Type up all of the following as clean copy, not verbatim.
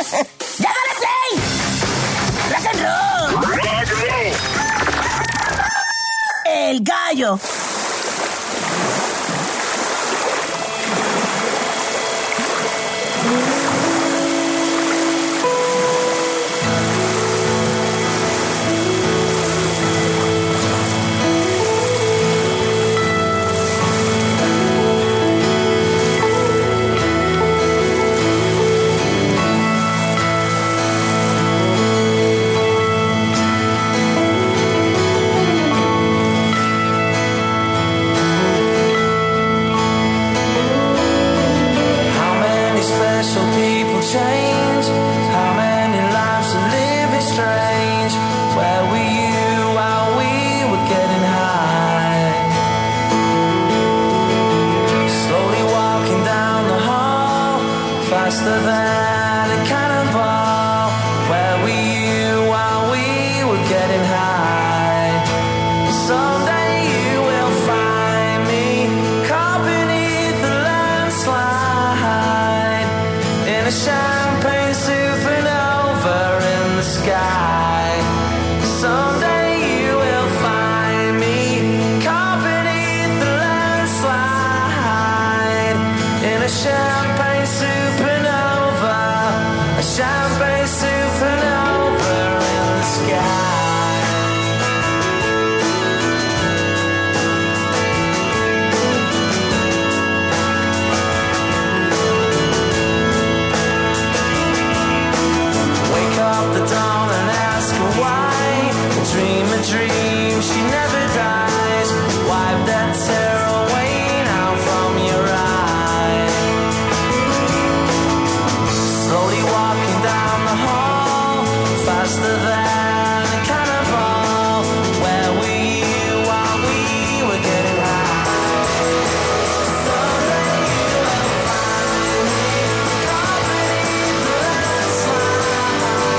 ¡Llámale play! ¡Rock and roll! El gallo. Change. How many lives are living strange? Where were you while we were getting high? Slowly walking down the hall, faster than a cannonball. Where were you while we were getting high? Someday you will find me caught beneath the landslide in a champagne supernova in the sky. Someday you will find me caught beneath the landslide in a champagne supernova, a champagne supernova in the sky. The dawn and ask her why. Dream a dream, she never dies. Wipe that tear away now from your eye. Slowly walking down the hall, faster than a cannonball. Where were you while we were getting high? Someday you will find me caught beneath the landslide.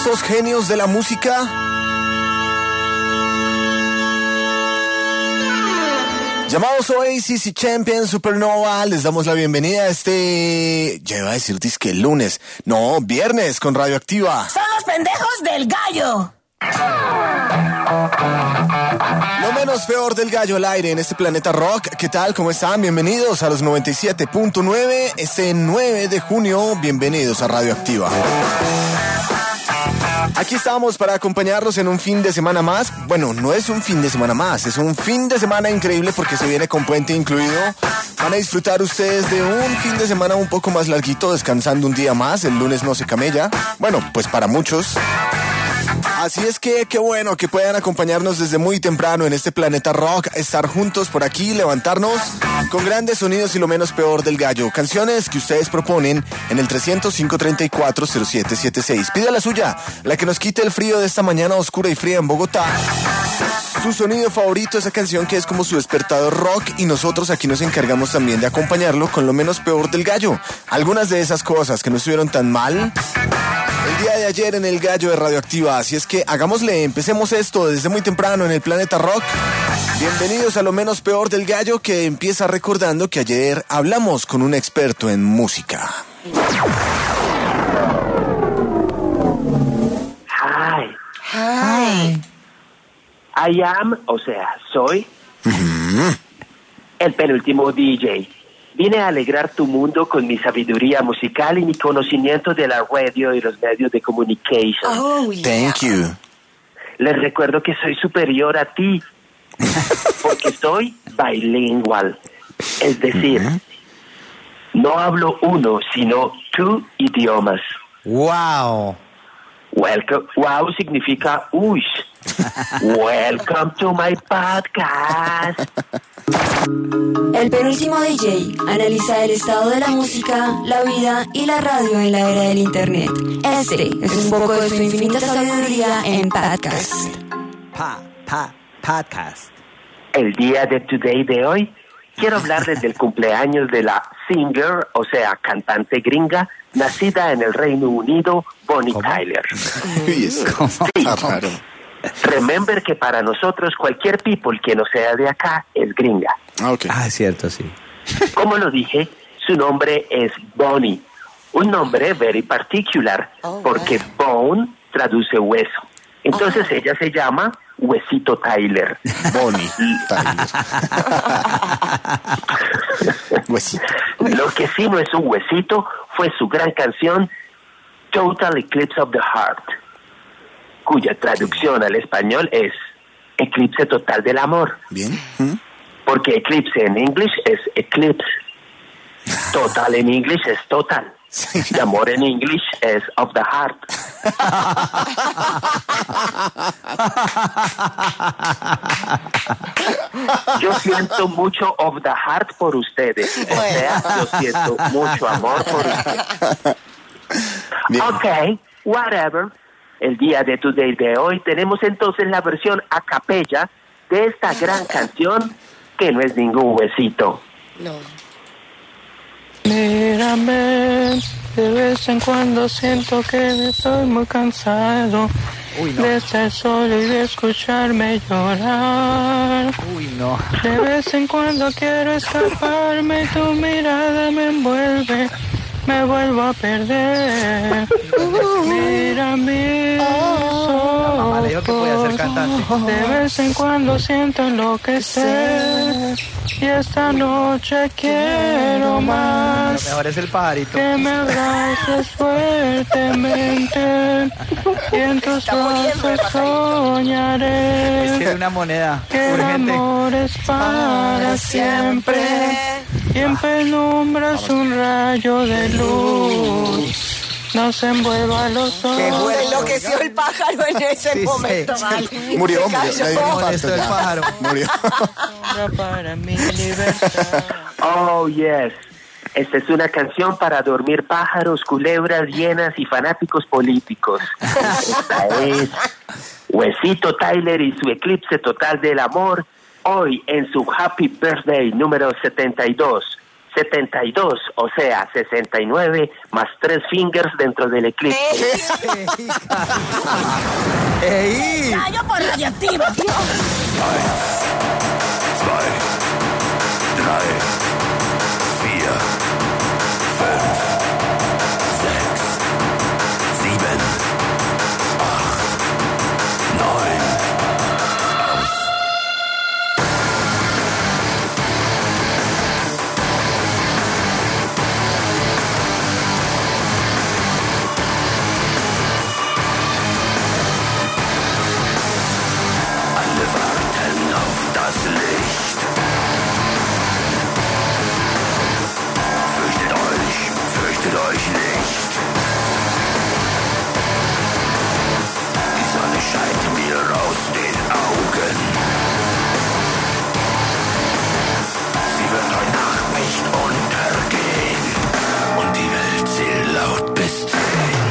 estos genios de la música. Llamados Oasis y Champion Supernova, les damos la bienvenida a ya iba a decir disque lunes, no, viernes con Radioactiva. ¡Son los pendejos del gallo! Lo menos peor del gallo al aire en este planeta rock. ¿Qué tal? ¿Cómo están? Bienvenidos a los 97.9, este 9 de junio, bienvenidos a Radioactiva. Aquí estamos para acompañarlos en un fin de semana más. Bueno, no es un fin de semana más, es un fin de semana increíble porque se viene con puente incluido. Van a disfrutar ustedes de un fin de semana un poco más larguito, descansando un día más. El lunes no se camella. Bueno, pues para muchos. Así es que qué bueno que puedan acompañarnos desde muy temprano en este planeta rock, estar juntos por aquí, levantarnos con grandes sonidos y lo menos peor del gallo. Canciones que ustedes proponen en el 300-534-0776. Pida la suya, la que nos quite el frío de esta mañana oscura y fría en Bogotá. Su sonido favorito, esa canción que es como su despertador rock, y nosotros aquí nos encargamos también de acompañarlo con lo menos peor del gallo. Algunas de esas cosas que no estuvieron tan mal el día de ayer en el gallo de Radioactiva. Así es que hagámosle, empecemos esto desde muy temprano en el planeta rock. Bienvenidos a lo menos peor del gallo, que empieza recordando que ayer hablamos con un experto en música. Hi. I am, o sea, soy el penúltimo DJ. Vine a alegrar tu mundo con mi sabiduría musical y mi conocimiento de la radio y los medios de comunicación. Oh, yeah. Thank you. Les recuerdo que soy superior a ti porque soy bilingual. Es decir, no hablo uno, sino 2 idiomas. ¡Wow! Welcome. Wow significa uy. Welcome to my podcast. El penúltimo DJ analiza el estado de la música, la vida y la radio en la era del internet. Este es un poco de su infinita sabiduría en podcast. Podcast. El día de Today de hoy quiero hablarles del cumpleaños de la singer, o sea, cantante gringa, nacida en el Reino Unido, Bonnie Tyler. Uy, eso está raro. Remember que para nosotros cualquier people que no sea de acá es gringa. Okay. Ah, es cierto, sí. Como lo dije, su nombre es Bonnie. Un nombre very particular, porque bone traduce hueso. Entonces ella se llama Huesito Tyler. Bonnie Tyler. Huesito. Lo que sí no es un huesito fue su gran canción Total Eclipse of the Heart, cuya traducción al español es Eclipse Total del Amor. Bien. Porque eclipse en inglés es eclipse. Total en inglés es total. Y amor en inglés es of the heart. Yo siento mucho of the heart por ustedes. O sea, yo siento mucho amor por ustedes. Bien. Ok, whatever. El día de Today de hoy tenemos entonces la versión a capella de esta gran canción que no es ningún huesito. No. Mírame, de vez en cuando siento que estoy muy cansado de estar solo y de escucharme llorar. Uy, no. De vez en cuando quiero escaparme, tu mirada me envuelve, me vuelvo a perder. Mira mis Mamá le dijo que podía ser cantante. de vez en cuando siento enloquecer y esta noche quiero Lo más. mejor es el pajarito. Que me abraces fuertemente y en tus brazos soñaré. Tiene una moneda Que el urgente. amor es para siempre y en penumbras un rayo de luz nos envuelva los ojos. Se enloqueció el pájaro en ese Sí, momento, sí. vale. Murió, Se murió. cayó. Le dio un Molesto infarto el ya. pájaro. Murió. Sombra para mi libertad. Oh, yes. Esta es una canción para dormir pájaros, culebras, hienas y fanáticos políticos. Esta es Huesito Tyler y su Eclipse Total del Amor, hoy en su Happy Birthday número 72. 72, o sea, 69 más 3 fingers dentro del eclipse. ¡Ey! Rayo por radioactivo. 1, 2, 3, 4, 5, 6, 7, 8, 9. Alle warten auf das Licht. Fürchtet euch nicht. Die Sonne scheint mir aus den Augen. Sie wird heute Nacht nicht untergehen. Und die Welt zählt laut bis 10.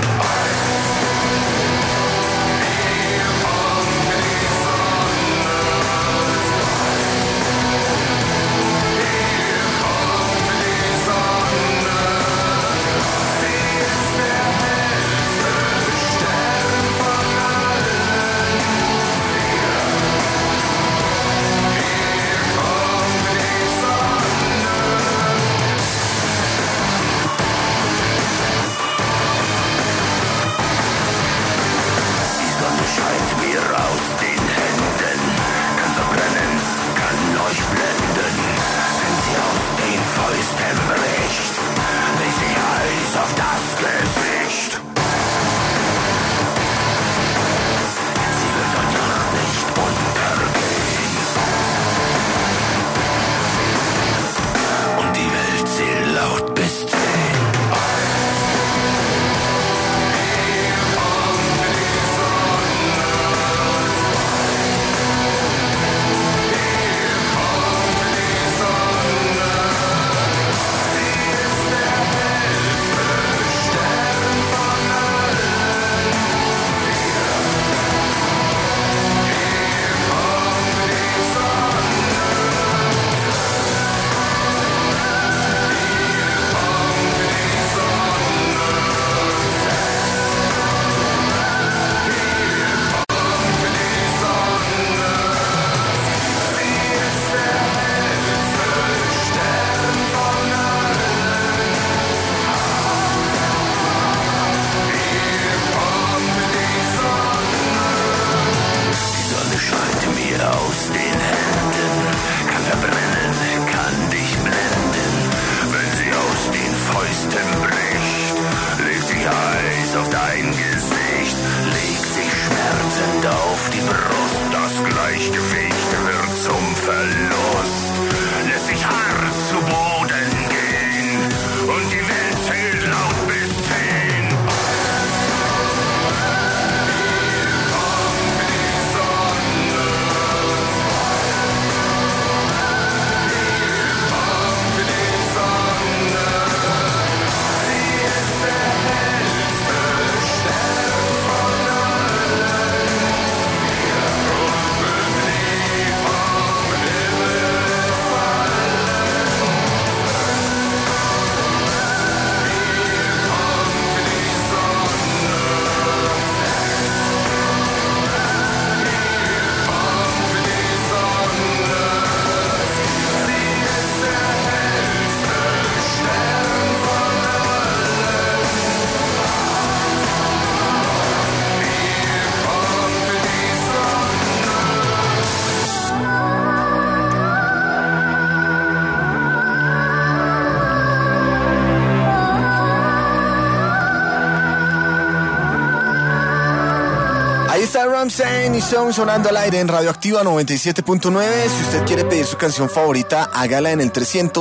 Scheint mir aus den Händen, kann verbrennen, kann euch blenden. Wenn sie aus den Fäusten bricht, legt sie Eis auf das Gesicht. Sie wird heute Nacht nicht untergehen. Und die Welt zählt laut bis 10. Aus den Händen, kann verbrennen, kann dich blenden. Wenn sie aus den Fäusten bricht, legt sie Eis auf dein Gesicht, legt sich schmerzend auf die Brust. Das Gleichgewicht wird zum Verlust, lässt sich hart zu Boden gehen und die Welt zählt laut bis 10. Ahí está Rammstein y Song sonando al aire en Radioactiva 97.9. Si usted quiere pedir su canción favorita, hágala en el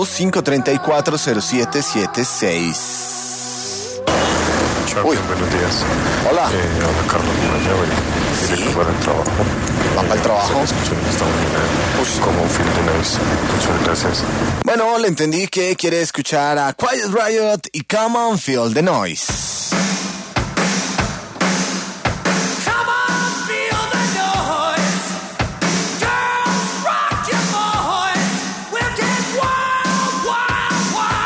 300-534-0776. Uy. Buenos días. Hola. Hola Carlos Mayo, directo para el trabajo. ¿Va para el trabajo? Escuchando esta mañana como un film de Nice. Muchas gracias. Bueno, le entendí que quiere escuchar a Quiet Riot y Come On Feel the Noise. Wild, wild, wild.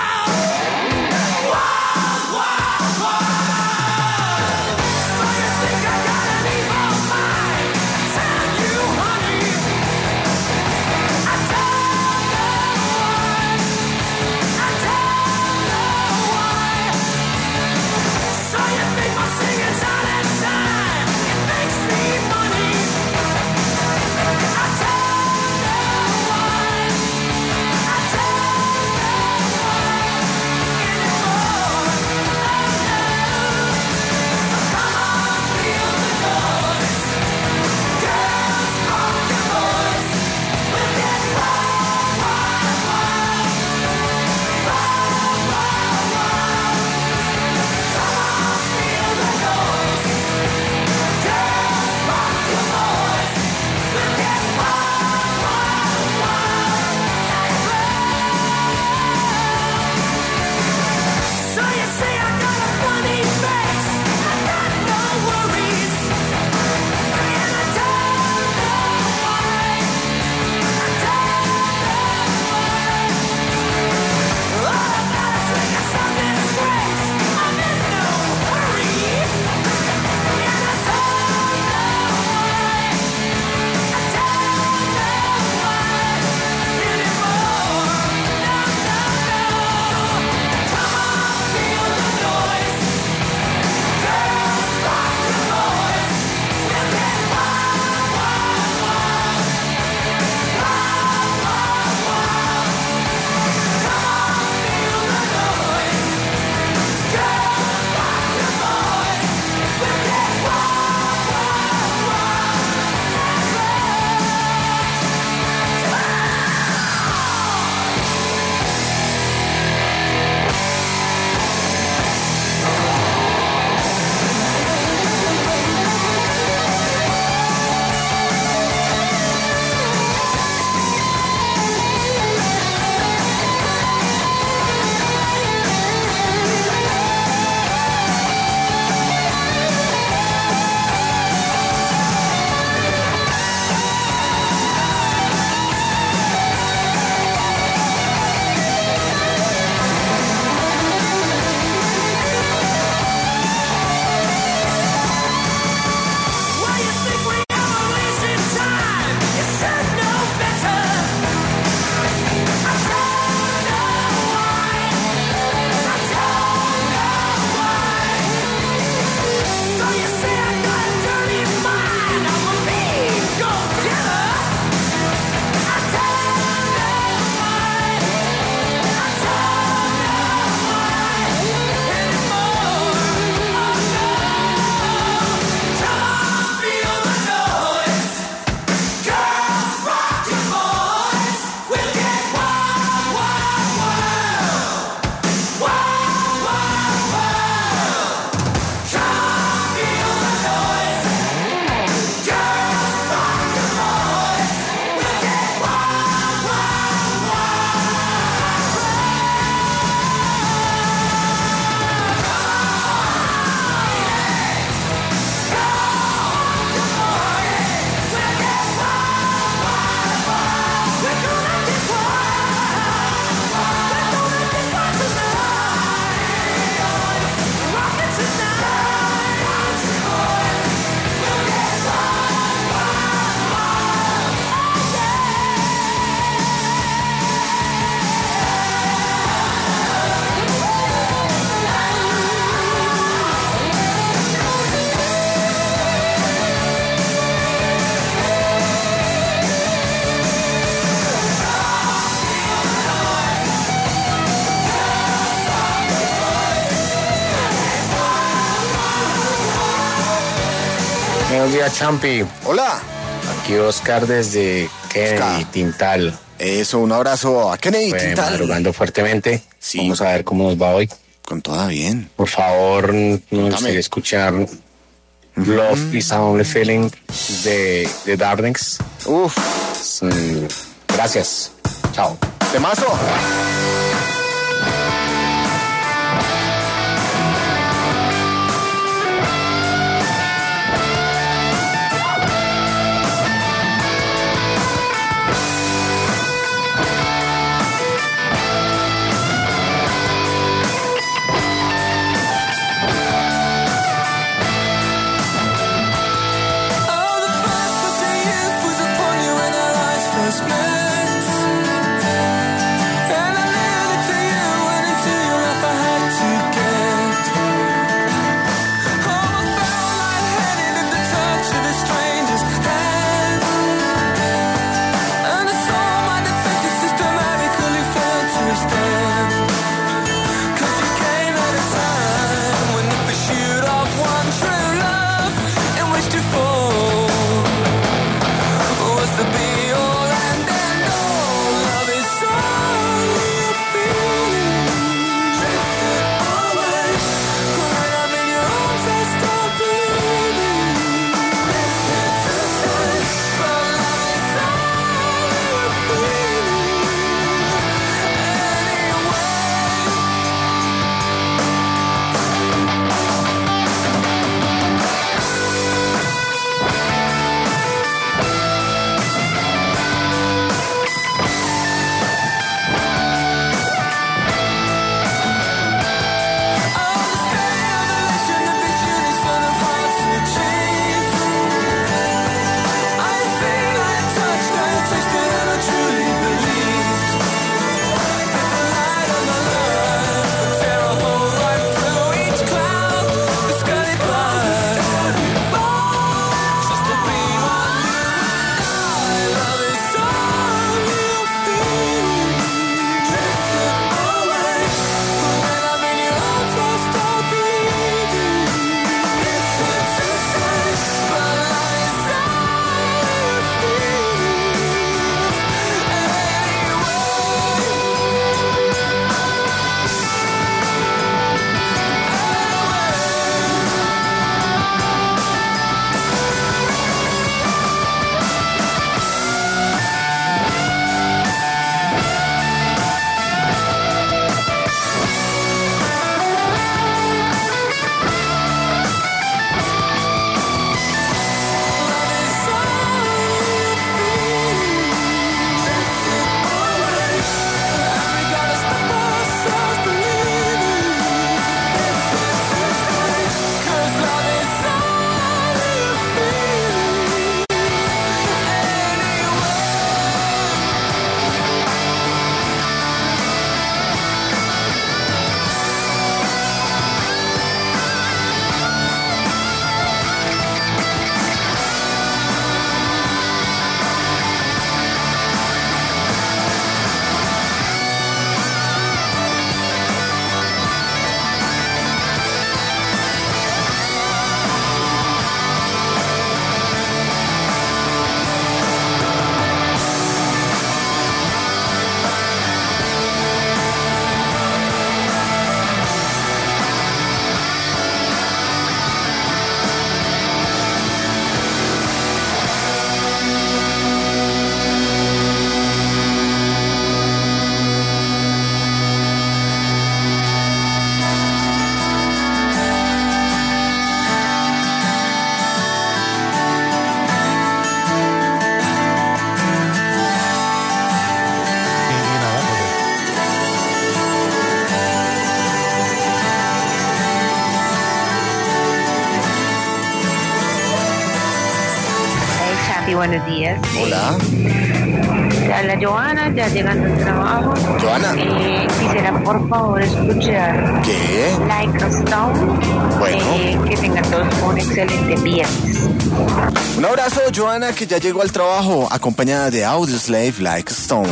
días, Champi. Hola. Aquí Oscar desde Kennedy, Tintal. Eso, un abrazo a Kennedy, Tintal. Madrugando fuertemente. Sí. Vamos a ver cómo nos va hoy. Con toda bien. Por favor, no gustaría escuchar Love is a Only Feeling de Darlings. Uf. Gracias. Chao. Temazo. Sí, buenos días. Hola. Habla Joana, ya llegando al trabajo. Joana. Quisiera por favor escuchar ¿Qué? Like a Stone. Bueno. Que tengan todos un excelente viernes. Un abrazo, Joana, que ya llegó al trabajo, acompañada de Audioslave, Like a Stone.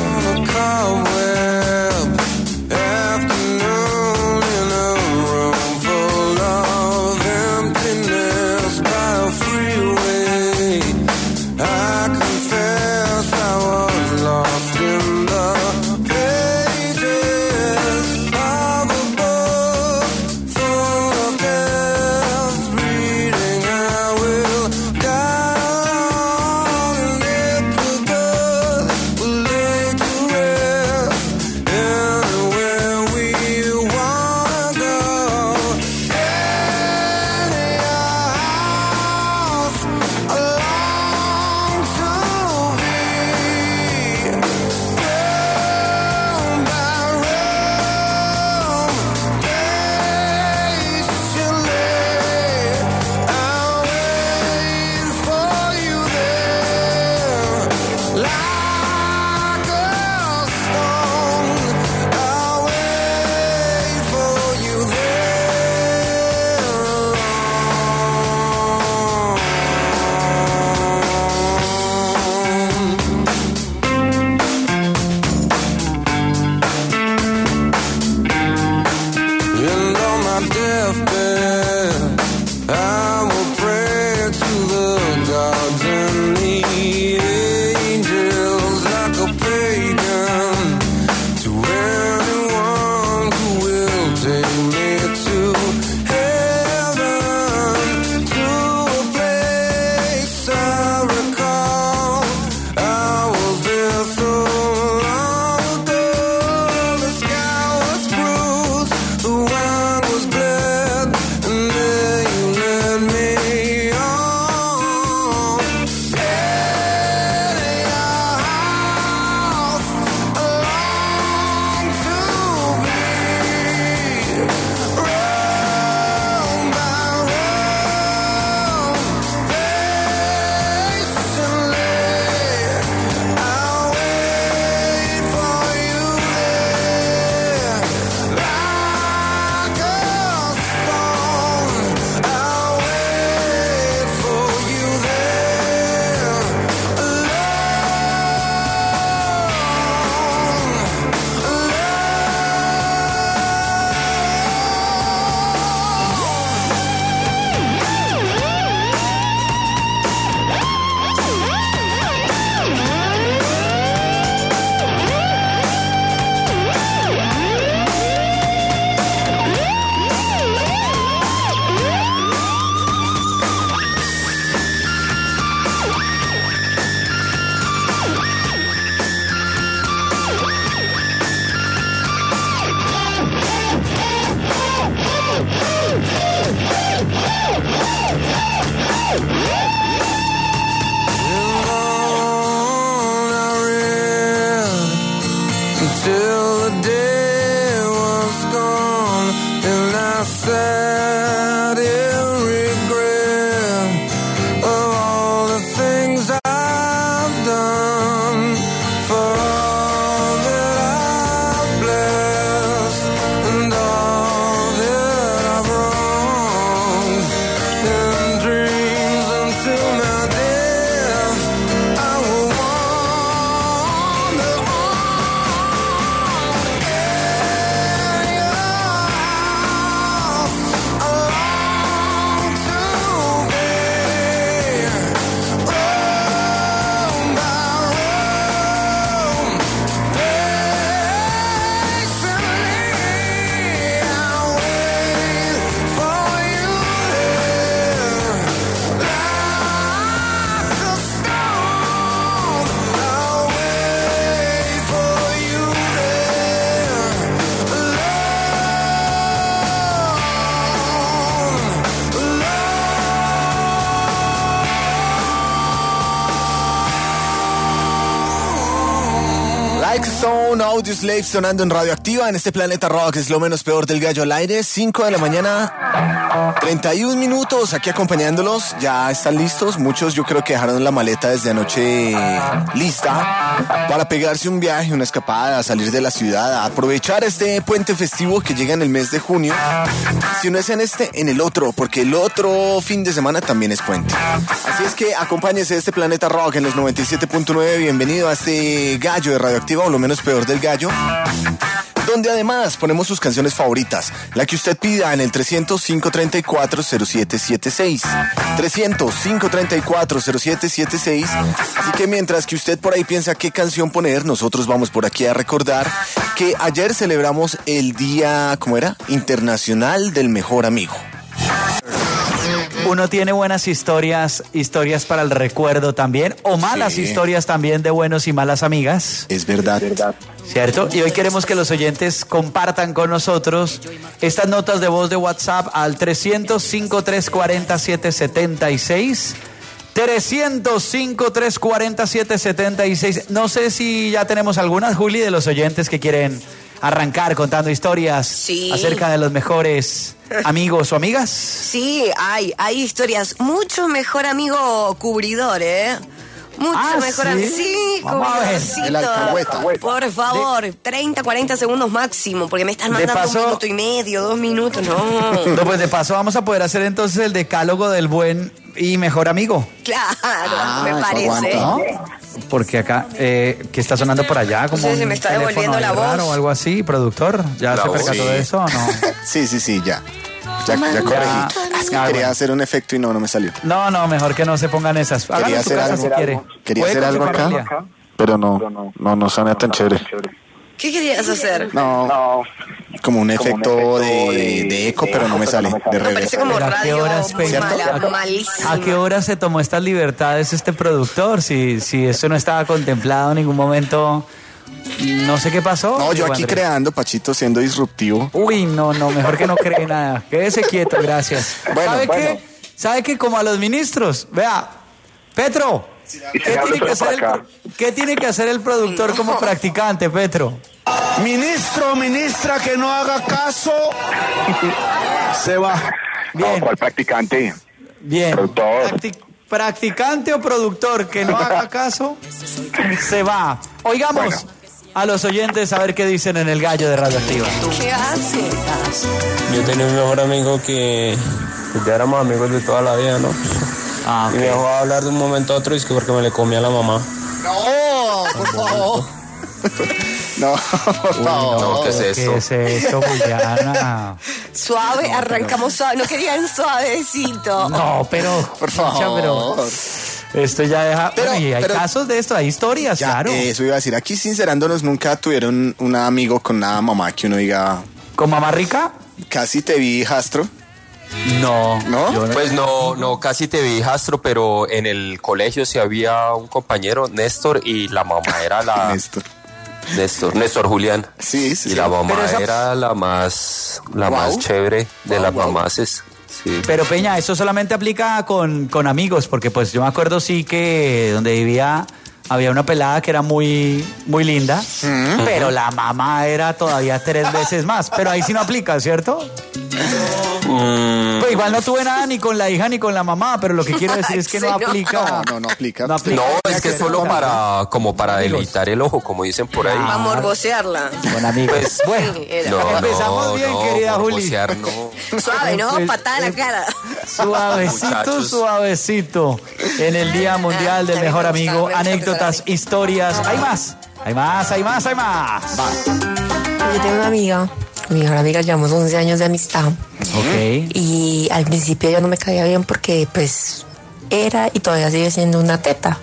Freeway. Like Stone, Audioslave sonando en Radioactiva en este Planeta Rock. Es lo menos peor del gallo al aire. 5 de la mañana, 31 minutos aquí acompañándolos. Ya están listos. Muchos yo creo que dejaron la maleta desde anoche lista para pegarse un viaje, una escapada, salir de la ciudad, a aprovechar este puente festivo que llega en el mes de junio. Si no es en este, en el otro, porque el otro fin de semana también es puente. Así es que acompáñese de este Planeta Rock en los 97.9. Bienvenido a este gallo de Radioactiva, o lo menos peor del gallo, donde además ponemos sus canciones favoritas, la que usted pida en el 300-534-0776. 300-534-0776. Así que mientras que usted por ahí piensa qué canción poner, nosotros vamos por aquí a recordar que ayer celebramos el Día, ¿cómo era? Internacional del Mejor Amigo. Uno tiene buenas historias para el recuerdo también, o malas historias también de buenos y malas amigas. Es verdad. ¿Cierto? Y hoy queremos que los oyentes compartan con nosotros estas notas de voz de WhatsApp al 300-5340-776. 300-5340-776. No sé si ya tenemos algunas, Juli, de los oyentes que quieren arrancar contando historias acerca de los mejores amigos o amigas. Sí, hay historias. Mucho mejor amigo cubridor, ¿eh? Mucho mejor amigo. Sí, cubridorcito. El alcahueta. Por favor, 30, 40 segundos máximo, porque me están mandando 1 minuto y medio, 2 minutos, no. No, pues de paso vamos a poder hacer entonces el decálogo del buen y mejor amigo. Claro, me parece. ¿No? Porque acá, ¿qué está sonando por allá? Como se me está devolviendo la voz. O algo así, productor. ¿Ya se percató de eso o no? Sí, ya. Ya corregí. Es que quería hacer un efecto y no me salió. No, mejor que no se pongan esas. Quería hacer algo, si quiere. Quería hacer algo acá, pero no suena tan chévere. ¿Qué querías hacer? No, como un efecto de eco, pero no me sale. De reverb. Parece como radio muy mala, malísima. ¿A qué hora se tomó estas libertades este productor? Si eso no estaba contemplado en ningún momento, no sé qué pasó. No, yo aquí creando, Pachito, siendo disruptivo. Uy, no, mejor que no cree nada. Quédese quieto, gracias. ¿Sabe qué? Como a los ministros. Vea, Petro, ¿qué tiene que hacer el productor como practicante, Petro? Ministro, ministra, que no haga caso, se va. Bien. ¿Cuál practicante? Bien. Productor. Practicante o productor que no haga caso, se va. Oigamos a los oyentes a ver qué dicen en el gallo de Radioactiva. ¿Qué hace? Yo tenía un mejor amigo que ya éramos amigos de toda la vida, ¿no? Okay. Y me dejó hablar de un momento a otro y es que porque me le comía a la mamá. No, por favor. No, por favor. No, ¿qué es eso? ¿Qué es eso, Juliana? Suave, arrancamos suave. No querían suavecito. No, pero... Por favor. Esto ya deja... Pero hay casos de esto, hay historias, claro. Eso iba a decir. Aquí, sincerándonos, nunca tuvieron un amigo con una mamá que uno diga... ¿Con mamá rica? Casi te vi, hijastro. No. Pues no, casi te vi, hijastro, pero en el colegio sí había un compañero, Néstor, y la mamá era la... Néstor Julián. Sí. Y la mamá era la más chévere de las mamases. Sí. Pero Peña, eso solamente aplica con amigos, porque pues yo me acuerdo sí que donde vivía había una pelada que era muy, muy linda, pero la mamá era todavía 3 veces más. Pero ahí sí no aplica, ¿cierto? Pues igual no tuve nada ni con la hija ni con la mamá, pero lo que quiero decir es que no aplica. No aplica. No, es que es solo para deleitar el ojo, como dicen por ahí. Para morbosearla. Con amigos. Pues, bueno, empezamos bien, querida Juli. Suave, ¿no? Patada en la cara. Suavecito. En el Día Mundial del Mejor Amigo, anécdotas, historias. Hay más. Yo tengo una amiga. Mi mejor amiga, llevamos 11 años de amistad. Okay. Y al principio ella no me caía bien porque pues era y todavía sigue siendo una teta.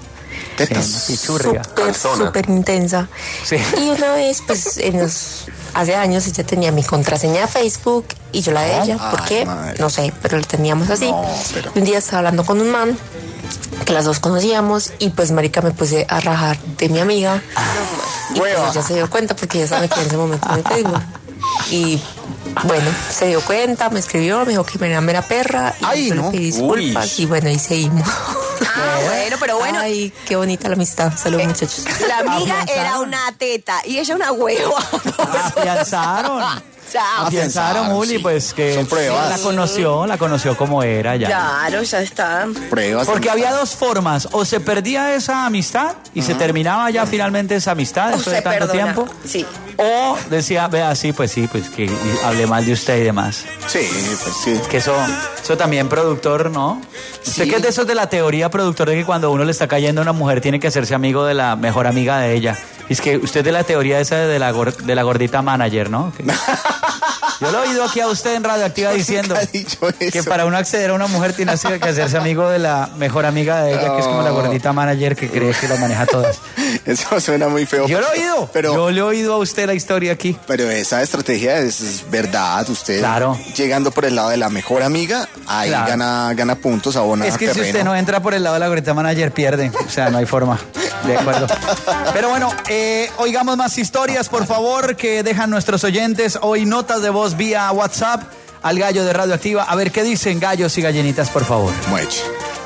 Súper intensa. Sí. Y una vez, pues hace años ella tenía mi contraseña de Facebook y yo la de ella. ¿Por qué? Madre. No sé, pero lo teníamos así. Un día estaba hablando con un man que las dos conocíamos y pues marica me puse a rajar de mi amiga. Y pues ella se dio cuenta porque ella sabe que en ese momento en el Facebook. Y bueno, se dio cuenta, me escribió, me dijo que me era mera perra y yo le pedí disculpas y bueno, ahí seguimos. Bueno, pero bueno. Ay, qué bonita la amistad. Saludos, muchachos. La amiga era una teta y ella una hueva. Afianzaron. Afianzaron, Juli, pues que son pruebas. La conoció como era ya. Claro, ya está. Pruebas. Porque había dos formas, o se perdía esa amistad y se terminaba ya finalmente esa amistad después de tanto tiempo. Sí. O decía, vea, sí, pues que hable mal de usted y demás. Sí, pues sí. Que eso también productor, ¿no? ¿Usted qué es de esos de la teoría productor de que cuando uno le está cayendo a una mujer tiene que hacerse amigo de la mejor amiga de ella? Y es que usted de la teoría esa de la gordita manager, ¿no? Yo lo he oído aquí a usted en Radioactiva diciendo que para uno acceder a una mujer tiene que hacerse amigo de la mejor amiga de ella, que es como la gordita manager que cree que lo maneja todas. Eso suena muy feo. Yo lo he oído. Yo le he oído a usted la historia aquí. Pero esa estrategia es verdad. Usted llegando por el lado de la mejor amiga, ahí gana puntos, abona Es que terreno. si usted no entra por el lado de la gordita manager, pierde. O sea, no hay forma. De acuerdo. Pero bueno, oigamos más historias, por favor, que dejan nuestros oyentes. Hoy notas de voz vía WhatsApp al gallo de Radioactiva. A ver qué dicen gallos y gallinitas, por favor. Mueche.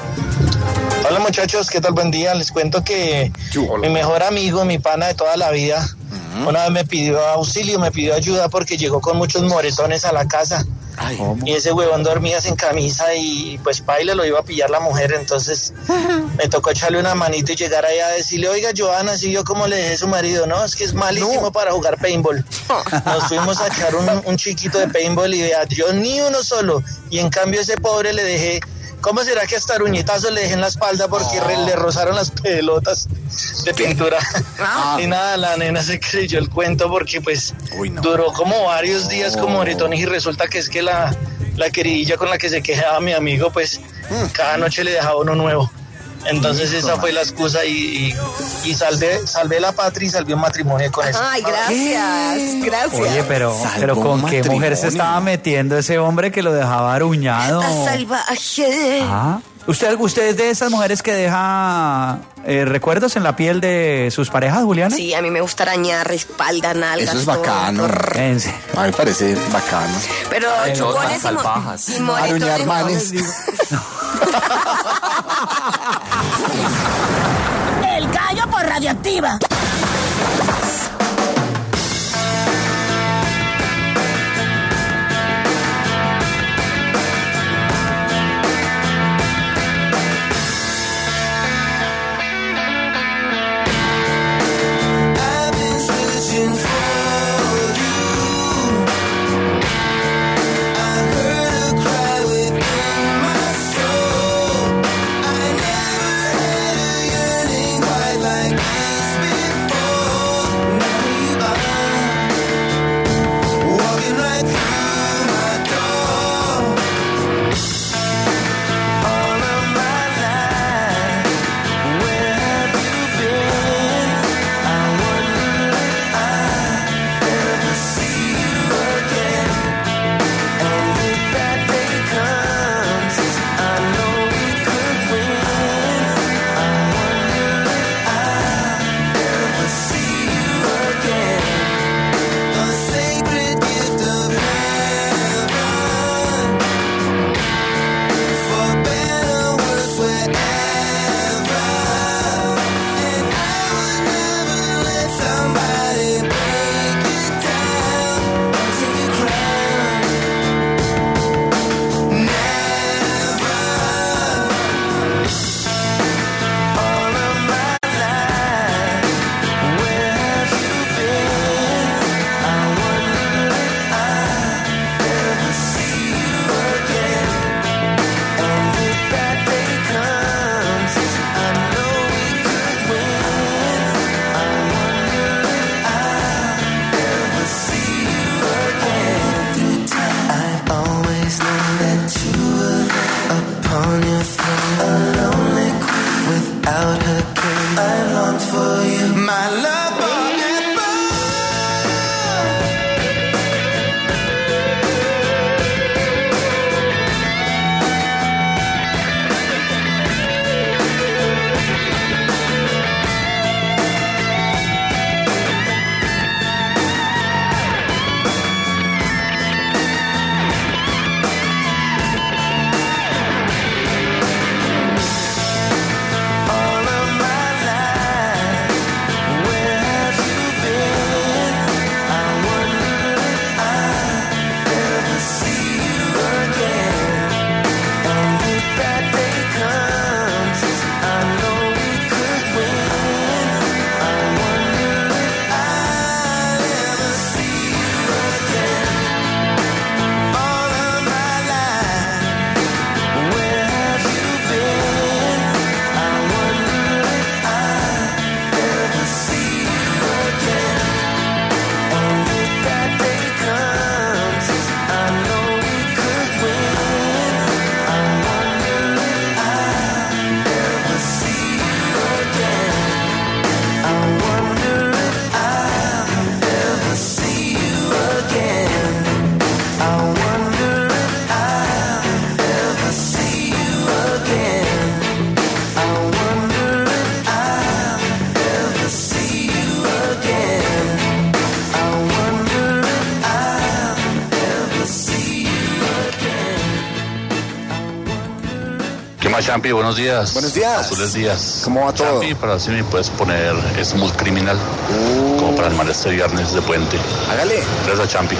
Hola muchachos, ¿qué tal? Buen día. Les cuento que mi mejor amigo, mi pana de toda la vida, una vez me pidió auxilio, me pidió ayuda porque llegó con muchos moretones a la casa. Ay, y ese huevón dormía sin camisa y pues paila lo iba a pillar la mujer, entonces me tocó echarle una manito y llegar allá a decirle, oiga Johanna, ¿sí vio cómo le dejé su marido? No, es que es malísimo para jugar paintball. Nos fuimos a echar un chiquito de paintball y vea, yo ni uno solo, y en cambio ese pobre le dejé, ¿cómo será que hasta ruñetazos le dejé en la espalda porque le rozaron las pelotas de pintura? Y nada, la nena se creyó el cuento porque pues duró como varios días con moretones y resulta que es que la queridilla con la que se quejaba mi amigo pues cada noche le dejaba uno nuevo. Entonces esa fue la excusa y salvé la patria y salvé un matrimonio con eso. Ay, gracias. Oye, pero ¿con qué mujer se estaba metiendo ese hombre que lo dejaba aruñado? Salvaje. ¿Usted es de esas mujeres que deja recuerdos en la piel de sus parejas, Juliana? Sí, a mí me gusta arañar espalda, nalgas. Eso es bacano. A mí me parece bacano. Pero chupones salvajas. y moretones. Aruñar manes. El gallo por Radioactiva. Champi, buenos días. Buenos días. Azules días. ¿Cómo va todo? Champi, para si me puedes poner Smooth Criminal, como para el mal este viernes de puente. Hágale. Gracias, Champi.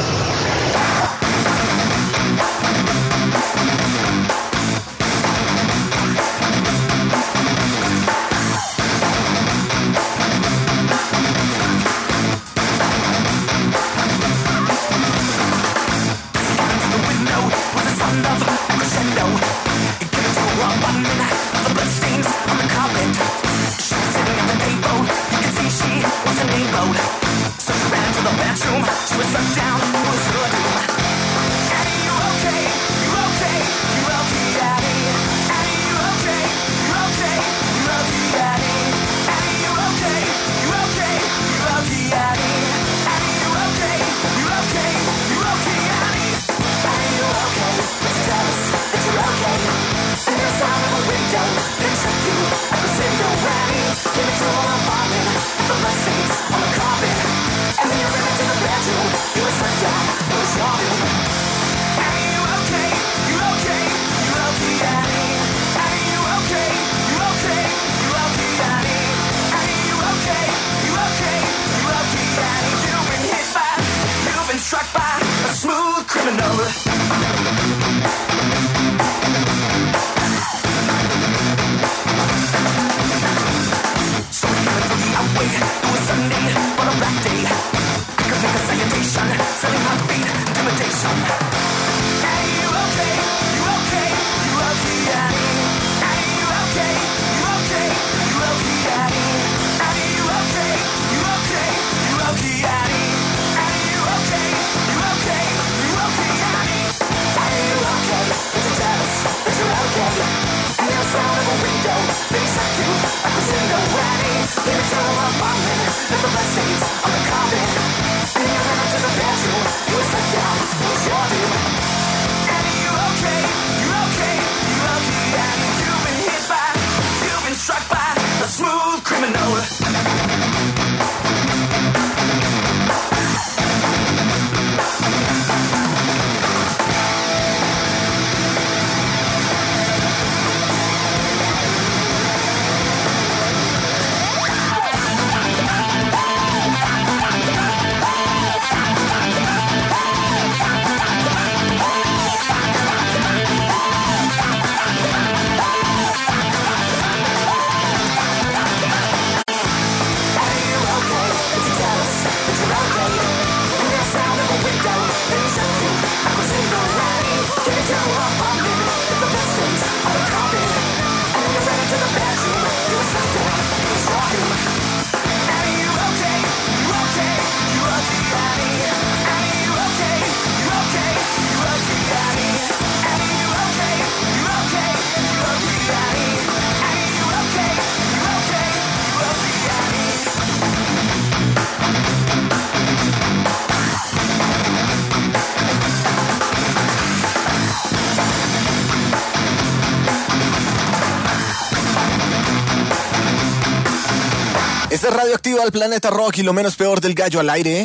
Esta es Radioactiva, el planeta rock y lo menos peor del gallo al aire.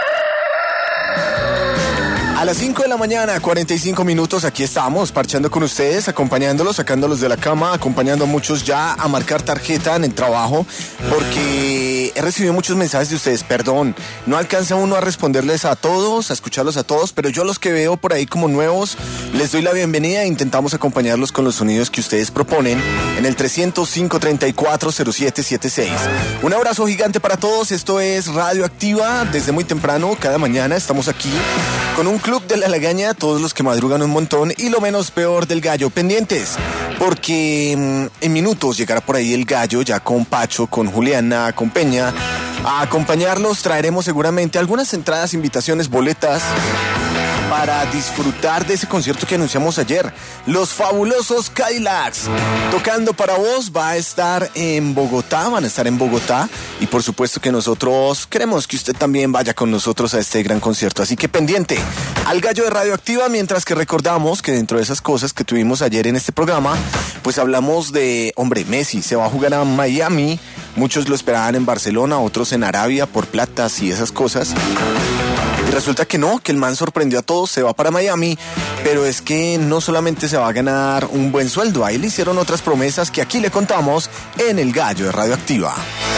A las 5 de la mañana, 45 minutos, aquí estamos, parchando con ustedes, acompañándolos, sacándolos de la cama, acompañando a muchos ya a marcar tarjeta en el trabajo, porque he recibido muchos mensajes de ustedes, perdón, no alcanza uno a responderles a todos, a escucharlos a todos, pero yo los que veo por ahí como nuevos, les doy la bienvenida e intentamos acompañarlos con los sonidos que ustedes proponen en el 305-340776. Un abrazo gigante para todos, esto es Radioactiva, desde muy temprano, cada mañana estamos aquí con un club de la lagaña, todos los que madrugan un montón y lo menos peor del gallo, pendientes, porque en minutos llegará por ahí el gallo ya con Pacho, con Juliana, con Peña, a acompañarlos. Traeremos seguramente algunas entradas, invitaciones, boletas para disfrutar de ese concierto que anunciamos ayer. Los fabulosos Cadillacs, tocando para vos, va a estar en Bogotá, van a estar en Bogotá. Y por supuesto que nosotros queremos que usted también vaya con nosotros a este gran concierto. Así que pendiente al gallo de Radioactiva, mientras que recordamos que dentro de esas cosas que tuvimos ayer en este programa, pues hablamos de, hombre, Messi se va a jugar a Miami. Muchos lo esperaban en Barcelona, otros en Arabia por platas y esas cosas. Y resulta que no, que el man sorprendió a todos, se va para Miami. Pero es que no solamente se va a ganar un buen sueldo, ahí le hicieron otras promesas que aquí le contamos en El Gallo de Radioactiva.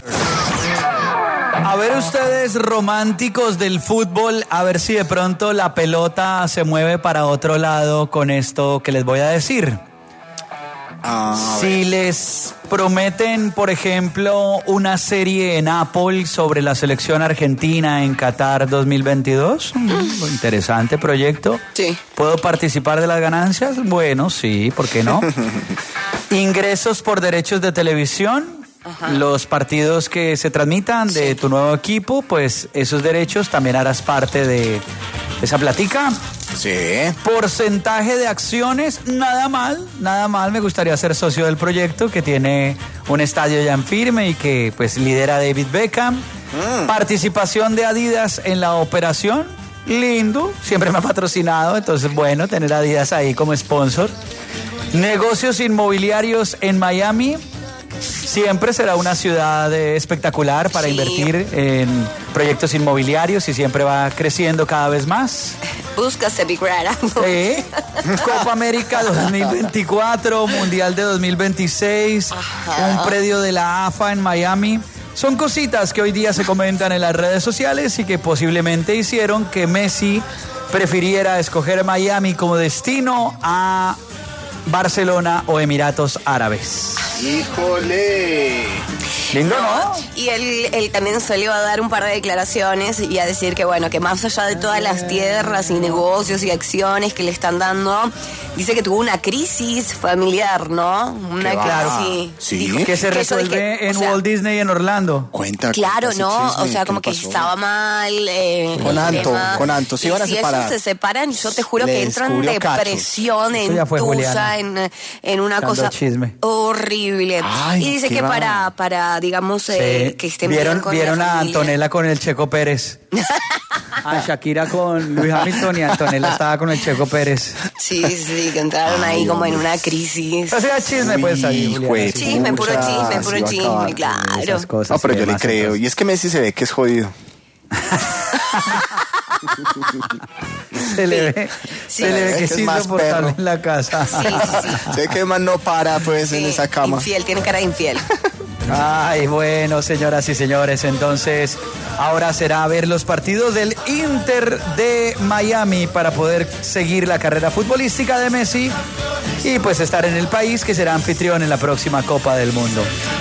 A ver ustedes, románticos del fútbol, a ver si de pronto la pelota se mueve para otro lado con esto que les voy a decir. Si les prometen, por ejemplo, una serie en Apple sobre la selección argentina en Qatar 2022, interesante proyecto. Sí. ¿Puedo participar de las ganancias? Bueno, sí, ¿por qué no? Ingresos por derechos de televisión. Ajá. Los partidos que se transmitan de tu nuevo equipo, pues esos derechos también harás parte de esa platica. Sí. Porcentaje de acciones, nada mal, me gustaría ser socio del proyecto que tiene un estadio ya en firme y que pues lidera David Beckham. Participación de Adidas en la operación, lindo, siempre me ha patrocinado, entonces bueno, tener Adidas ahí como sponsor. Negocios inmobiliarios en Miami. Siempre será una ciudad espectacular para invertir en proyectos inmobiliarios y siempre va creciendo cada vez más. Busca semigrar. Sí. Copa América 2024, Mundial de 2026, un predio de la AFA en Miami. Son cositas que hoy día se comentan en las redes sociales y que posiblemente hicieron que Messi prefiriera escoger Miami como destino a Barcelona o Emiratos Árabes. ¡Híjole! Lindo, ¿no? Y él también salió a dar un par de declaraciones y a decir que bueno, que más allá de todas las tierras y negocios y acciones que le están dando, dice que tuvo una crisis familiar, ¿no? Una crisis. Sí. Dijo que se resuelve en Walt Disney en Orlando. Cuenta. Claro, cuenta ¿no? chisme, o sea, como que pasó? Estaba mal. Con Anto, se iban a si separar. ellos se separan, yo te juro Le que entran en descubrió depresión, Eso ya fue en Juliana. tuya, en una Dando cosa chisme. horrible. Ay, y dice qué que va. para digamos, que estén bien con ¿Vieron la a familia. Antonella con el Checo Pérez? A Shakira con Luis Hamilton y Antonella estaba con el Checo Pérez. Sí, que entraron ahí como en una crisis. O sea, chisme puede salir, Juliana. Sí. Chisme, puro chisme, claro. Esas cosas, No, pero sí, yo le demás, creo. entonces. Y es que Messi se ve que es jodido. Se le ve que es es más insoportable perro. en la casa. Sí. Sé que man no para pues en esa cama. Infiel, tiene cara de infiel. Ay, bueno, señoras y señores, entonces ahora será ver los partidos del Inter de Miami para poder seguir la carrera futbolística de Messi y pues estar en el país que será anfitrión en la próxima Copa del Mundo.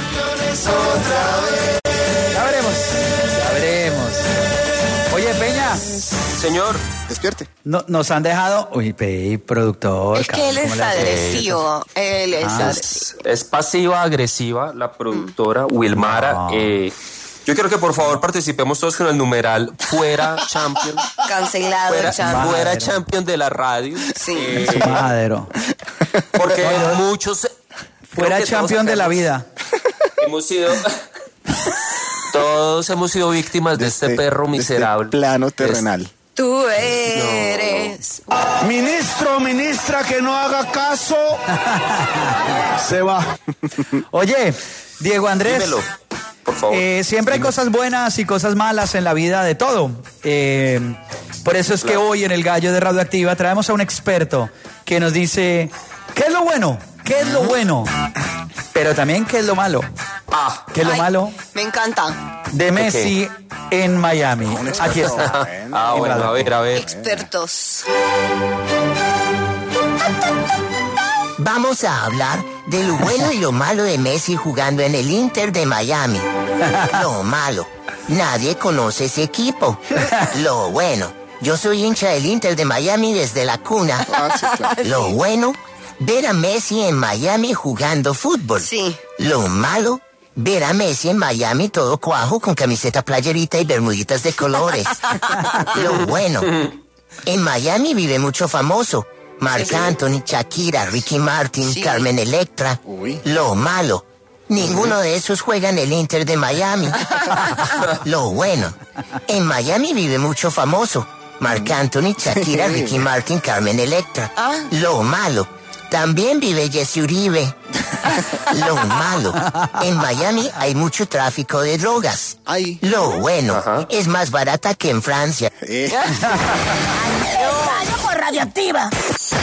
Ya veremos. Oye, Peña. Señor. Despierte. No, nos han dejado... Uy, productor. Es que él es agresivo. Él es agresivo. Es pasiva-agresiva la productora Wilmara. Yo quiero que por favor participemos todos con el numeral fuera champion. Cancelado fuera champion de la radio. Sí. Su madero. Porque muchos... Fuera champion de la vida. Hemos sido... Todos hemos sido víctimas de este perro miserable. Este plano terrenal. Tú eres... Ministro o ministra que no haga caso, se va. Oye, Diego Andrés. Dímelo, por favor. Siempre hay cosas buenas y cosas malas en la vida de todo. Por eso es que hoy en El Gallo de Radioactiva traemos a un experto que nos dice qué es lo bueno, qué es lo bueno, pero también qué es lo malo. ¿Qué es lo malo? Me encanta. De Messi en Miami. Aquí está. Bueno, a ver. Expertos. Vamos a hablar de lo bueno y lo malo de Messi jugando en el Inter de Miami. Lo malo, nadie conoce ese equipo. Lo bueno, yo soy hincha del Inter de Miami desde la cuna. Sí, claro. Lo bueno, ver a Messi en Miami jugando fútbol. Sí. Lo malo, ver a Messi en Miami todo cuajo con camiseta playerita y bermuditas de colores. Lo bueno, en Miami vive mucho famoso. Marc Anthony, Shakira, Ricky Martin, Carmen Electra. Lo malo, ninguno de esos juega en el Inter de Miami. Lo bueno, en Miami vive mucho famoso. Marc Anthony, Shakira, Ricky Martin, Carmen Electra. Lo malo, también vive Jesse Uribe. Lo malo, en Miami hay mucho tráfico de drogas. Lo bueno, es más barata que en Francia. ¡Gallo por Radioactiva!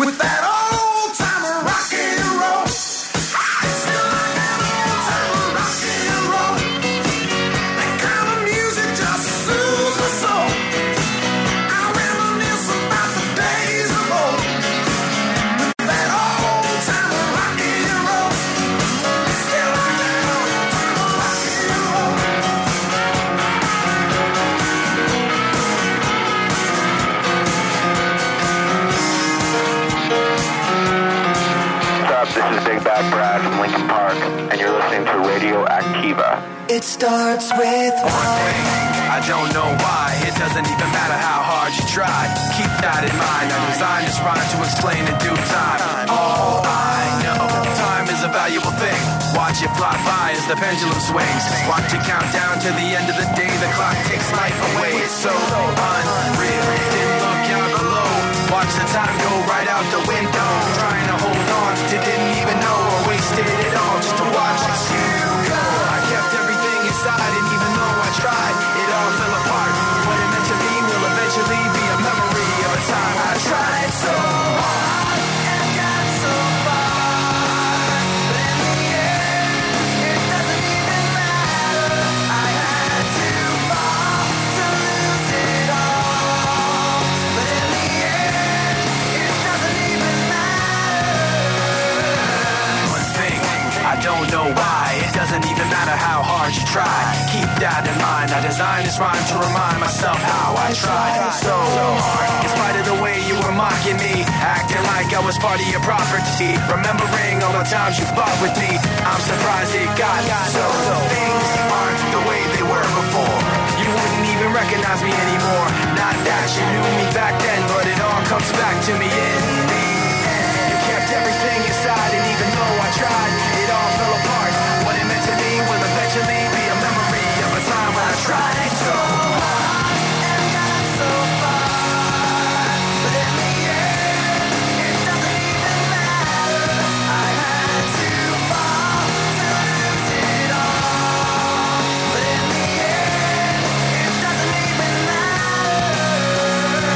with that old time rock and roll. I still like that old time rock and roll. That kind of music just soothes my soul. I reminisce about the days of old. With that old time rock and roll. Still like that old time rock and roll. What's up? This is Big Bad Brad from Lincoln Park, and you're listening to Radio Activa. It starts with one thing. I don't know why. It doesn't even matter how hard you try. Keep that in mind. I designed this rhyme to explain in due time. All I know, time is a valuable thing. Watch it fly by as the pendulum swings. Watch it count down to the end of the day. The clock takes life away. It's so unreal. Didn't look out below. Watch the time go right out the window. Trying to hold on to didn't even know or wasted it all just to watch you go. I kept everything inside, and even though I tried, it all fell apart. What it meant to be will eventually be a memory of a time I tried so hard and got so far. But in the end, it doesn't even matter. I had to fall to lose it all. But in the end, it doesn't even matter. One thing, I don't know why. It doesn't even matter how hard you try. Keep that in mind. I designed this rhyme to remind myself how I tried so hard. In spite of the way you were mocking me, acting like I was part of your property, remembering all the times you fought with me, I'm surprised it got so. Things aren't the way they were before. You wouldn't even recognize me anymore. Not that you knew me back then, but it all comes back to me in the end. You kept everything inside, and even though I tried, it all fell apart. What it meant to me will eventually be a memory of a time when I tried so hard and got so far. But in the end, it doesn't even matter. I had to fall to lose it all. But in the end, it doesn't even matter.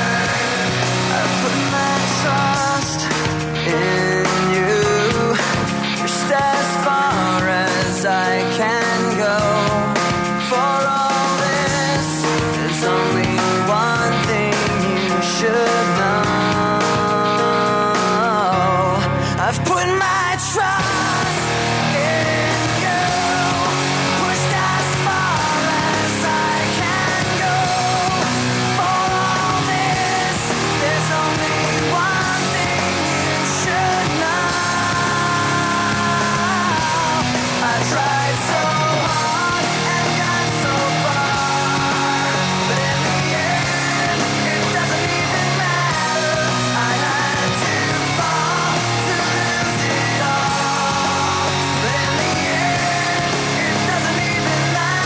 I've put my trust in you, just as far as I can go. For all this, there's only one thing you should know. I've put my trust in you, pushed as far as I can go. For all this, there's only one thing you should know. I tried so hard and got so far, but in the end, it doesn't even matter. I had to fall to lose it all, but in the end, it doesn't even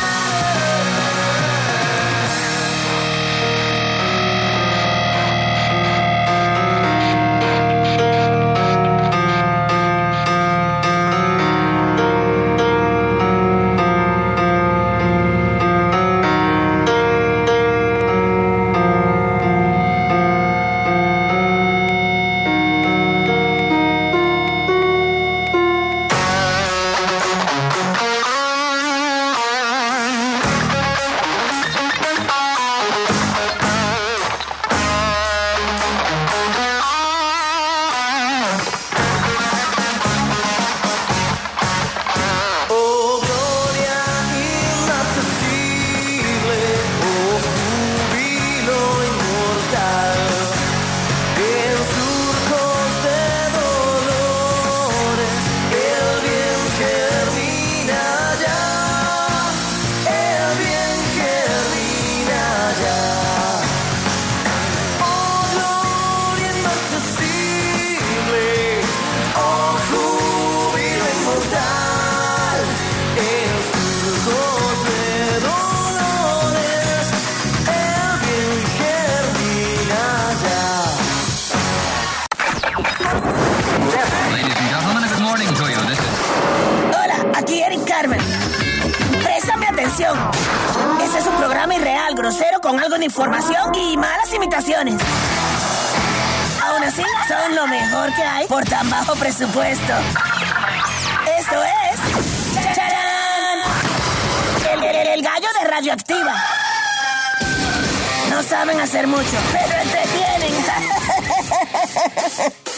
atención. Este es un programa irreal, grosero, con algo de información y malas imitaciones. Aún así son lo mejor que hay por tan bajo presupuesto. Esto es... ¡Charán! El gallo de Radioactiva. No saben hacer mucho, pero entretienen.